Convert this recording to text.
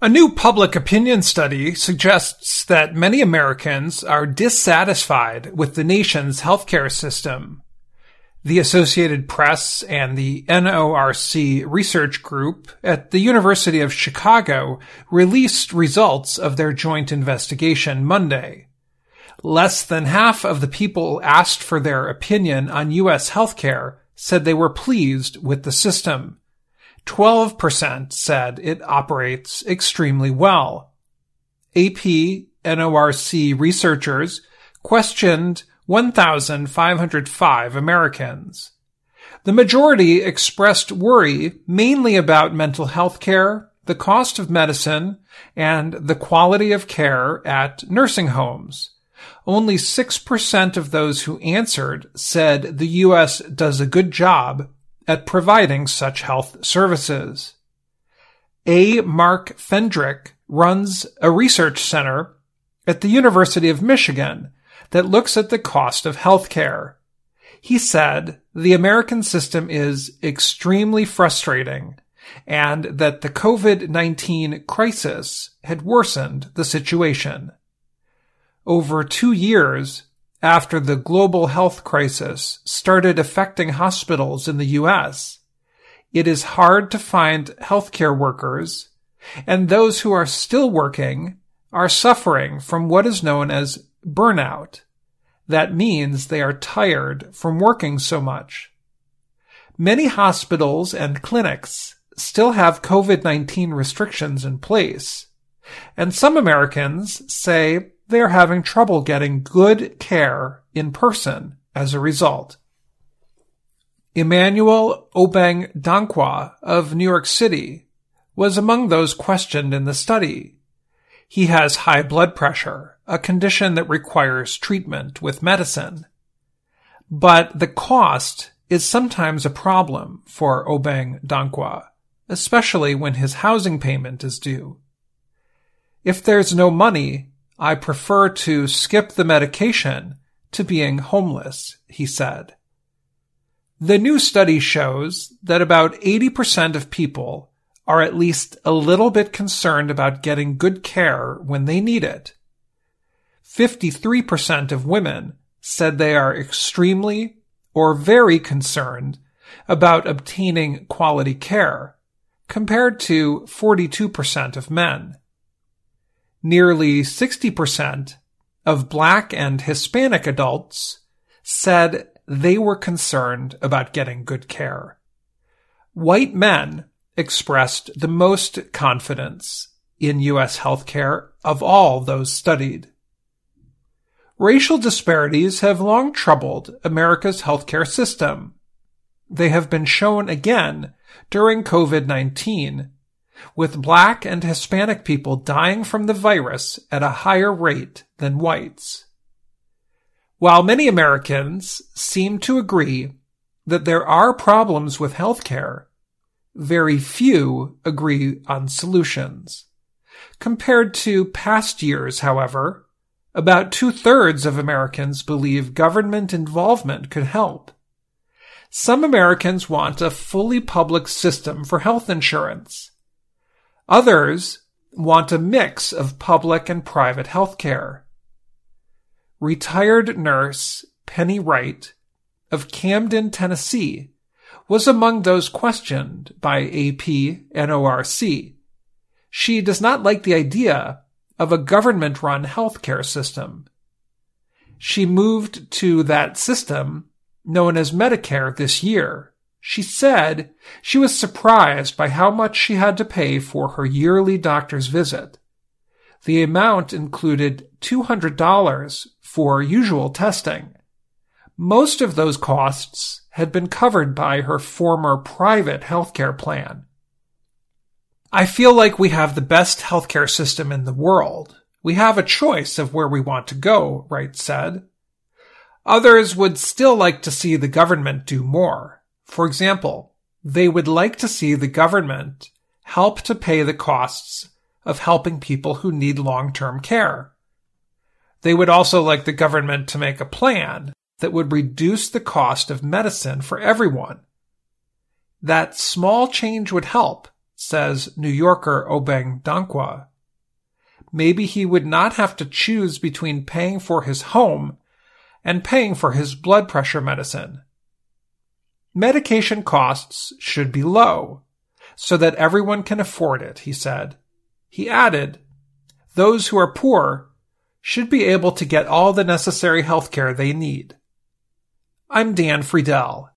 A new public opinion study suggests that many Americans are dissatisfied with the nation's healthcare system. The Associated Press and the NORC research group at the University of Chicago released results of their joint investigation Monday. Less than half of the people asked for their opinion on U.S. healthcare said they were pleased with the system. 12% said it operates extremely well. AP NORC researchers questioned 1,505 Americans. The majority expressed worry mainly about mental health care, the cost of medicine, and the quality of care at nursing homes. Only 6% of those who answered said the U.S. does a good job at providing such health services. A. Mark Fendrick runs a research center at the University of Michigan that looks at the cost of healthcare. He said the American system is extremely frustrating and that the COVID-19 crisis had worsened the situation. Over 2 years after the global health crisis started affecting hospitals in the U.S., it is hard to find healthcare workers, and those who are still working are suffering from what is known as burnout. That means they are tired from working so much. Many hospitals and clinics still have COVID-19 restrictions in place, and some Americans say they are having trouble getting good care in person as a result. Emmanuel Obeng Dankwa of New York City was among those questioned in the study. He has high blood pressure, a condition that requires treatment with medicine. But the cost is sometimes a problem for Obeng Dankwa, especially when his housing payment is due. If there's no money, I prefer to skip the medication to being homeless, he said. The new study shows that about 80% of people are at least a little bit concerned about getting good care when they need it. 53% of women said they are extremely or very concerned about obtaining quality care, compared to 42% of men. Nearly 60% of Black and Hispanic adults said they were concerned about getting good care. White men expressed the most confidence in U.S. healthcare of all those studied. Racial disparities have long troubled America's healthcare system. They have been shown again during COVID-19, with Black and Hispanic people dying from the virus at a higher rate than whites. While many Americans seem to agree that there are problems with healthcare, very few agree on solutions. Compared to past years, however, about 2/3 of Americans believe government involvement could help. Some Americans want a fully public system for health insurance. Others want a mix of public and private health care. Retired nurse Penny Wright of Camden, Tennessee, was among those questioned by AP NORC. She does not like the idea of a government-run healthcare system. She moved to that system, known as Medicare, this year. She said she was surprised by how much she had to pay for her yearly doctor's visit. The amount included $200 for usual testing. Most of those costs had been covered by her former private healthcare plan. I feel like we have the best healthcare system in the world. We have a choice of where we want to go, Wright said. Others would still like to see the government do more. For example, they would like to see the government help to pay the costs of helping people who need long-term care. They would also like the government to make a plan that would reduce the cost of medicine for everyone. That small change would help, says New Yorker Obeng Dankwa. Maybe he would not have to choose between paying for his home and paying for his blood pressure medicine. Medication costs should be low, so that everyone can afford it, he said. He added, those who are poor should be able to get all the necessary health care they need. I'm Dan Friedel.